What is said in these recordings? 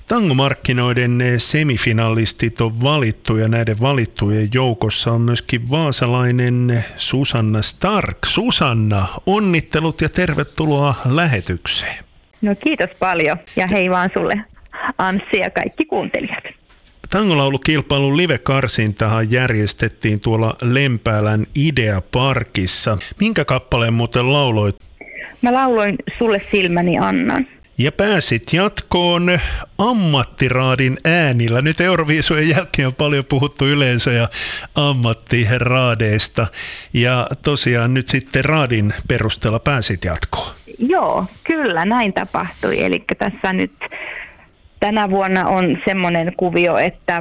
Tangomarkkinoiden semifinalistit on valittu ja näiden valittujen joukossa on myöskin vaasalainen Susanna Stark. Susanna, onnittelut ja tervetuloa lähetykseen. No kiitos paljon ja hei vaan sulle Anssi ja kaikki kuuntelijat. Tangolaulukilpailun live-karsintahan järjestettiin tuolla Lempäälän Idea-parkissa. Minkä kappaleen muuten lauloit? Mä lauloin Sulle silmäni annan. Ja pääsit jatkoon ammattiraadin äänillä. Nyt Euroviisujen jälkeen on paljon puhuttu yleensä ja ammattiraadeista. Ja tosiaan nyt sitten raadin perusteella pääsit jatkoon. Joo, kyllä näin tapahtui. Eli tässä nyt tänä vuonna on semmoinen kuvio, että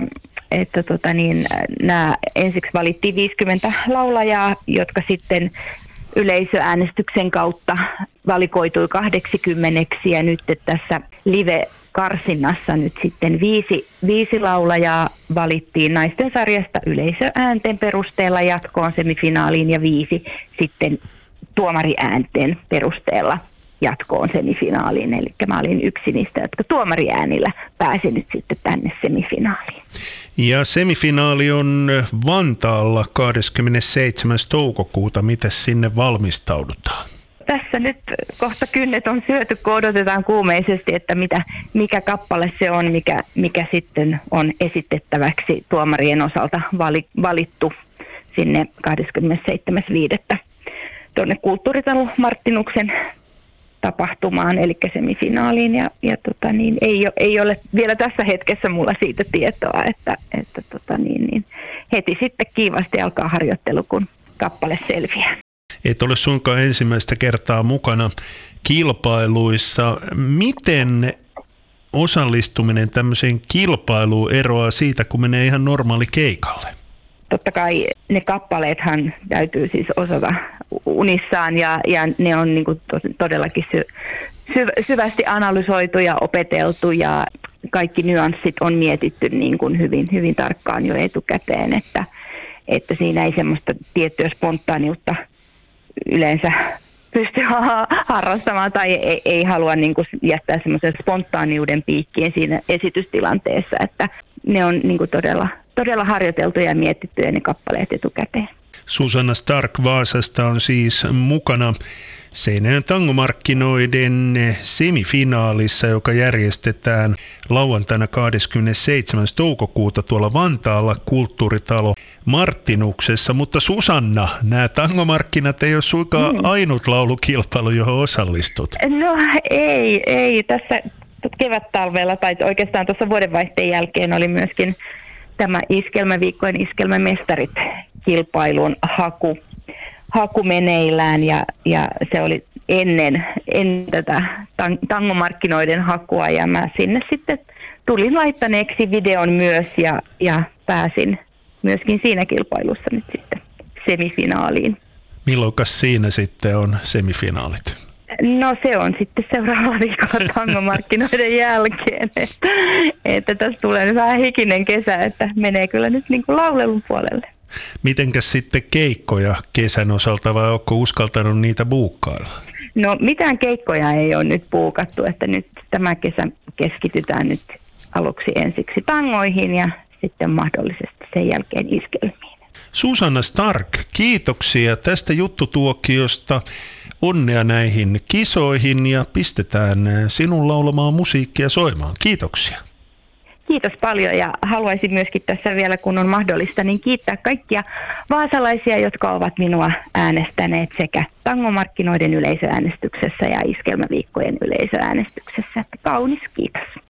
nämä ensiksi valittiin 50 laulajaa, jotka sitten yleisöäänestyksen kautta valikoitui 80 ja nyt tässä live-karsinnassa nyt sitten viisi laulajaa valittiin naisten sarjasta yleisöäänten perusteella jatkoon semifinaaliin ja 5 sitten tuomariäänten perusteella jatkoon semifinaaliin. Eli mä olin yksi niistä, jotka tuomariäänillä pääsi nyt sitten tänne semifinaaliin. Ja semifinaali on Vantaalla 27. toukokuuta. Miten sinne valmistaudutaan? Tässä nyt kohta kynnet on syöty, kun odotetaan kuumeisesti, että mikä kappale se on, mikä sitten on esitettäväksi tuomarien osalta valittu sinne 27.5. tuonne Kulttuuritalo Martinuksen tapahtumaan, eli semifinaaliin, ja ei ole vielä tässä hetkessä mulla siitä tietoa, että heti sitten kiivasti alkaa harjoittelu, kun kappale selviää. Et ole suinkaan ensimmäistä kertaa mukana kilpailuissa. Miten osallistuminen tämmöiseen kilpailuun eroaa siitä, kun menee ihan normaali keikalle? Totta kai ne kappaleethan täytyy siis osata unissaan ja ne on niin kuin todellakin syvästi analysoitu ja opeteltu ja kaikki nyanssit on mietitty niin kuin hyvin tarkkaan jo etukäteen, että siinä ei semmoista tiettyä spontaaniutta yleensä pysty harrastamaan tai ei halua niin kuin jättää semmoisen spontaaniuden piikkiin siinä esitystilanteessa, että ne on niin kuin todella harjoiteltuja ja mietittyjä ne kappaleet etukäteen. Susanna Stark Vaasasta on siis mukana Seinäjoen tangomarkkinoiden semifinaalissa, joka järjestetään lauantaina 27. toukokuuta tuolla Vantaalla Kulttuuritalo Martinuksessa. Mutta Susanna, nämä tangomarkkinat ei ole suinkaan ainut laulukilpailu, johon osallistut. No ei. Tässä kevättalvella tai oikeastaan tuossa vuodenvaihteen jälkeen oli myöskin tämä Iskelmäviikkojen Iskelmämestarit kilpailun haku meneillään ja se oli ennen tätä tangomarkkinoiden hakua ja mä sinne sitten tulin laittaneeksi videon myös ja pääsin myöskin siinä kilpailussa nyt sitten semifinaaliin. Milloinkas siinä sitten on semifinaalit? No se on sitten seuraavalla viikolla tangomarkkinoiden jälkeen, että tässä tulee vähän hikinen kesä, että menee kyllä nyt niin kuin laulelun puolelle. Mitenkäs sitten keikkoja kesän osalta vai ootko uskaltanut niitä buukkailla? No mitään keikkoja ei ole nyt buukattu, että nyt tämä kesä keskitytään nyt aluksi ensiksi tangoihin ja sitten mahdollisesti sen jälkeen iskelmiin. Susanna Stark, kiitoksia tästä juttutuokiosta. Onnea näihin kisoihin ja pistetään sinun laulamaan musiikkia soimaan. Kiitoksia. Kiitos paljon ja haluaisin myöskin tässä vielä, kun on mahdollista, niin kiittää kaikkia vaasalaisia, jotka ovat minua äänestäneet sekä tangomarkkinoiden yleisöäänestyksessä ja iskelmäviikkojen yleisöäänestyksessä. Kaunis kiitos.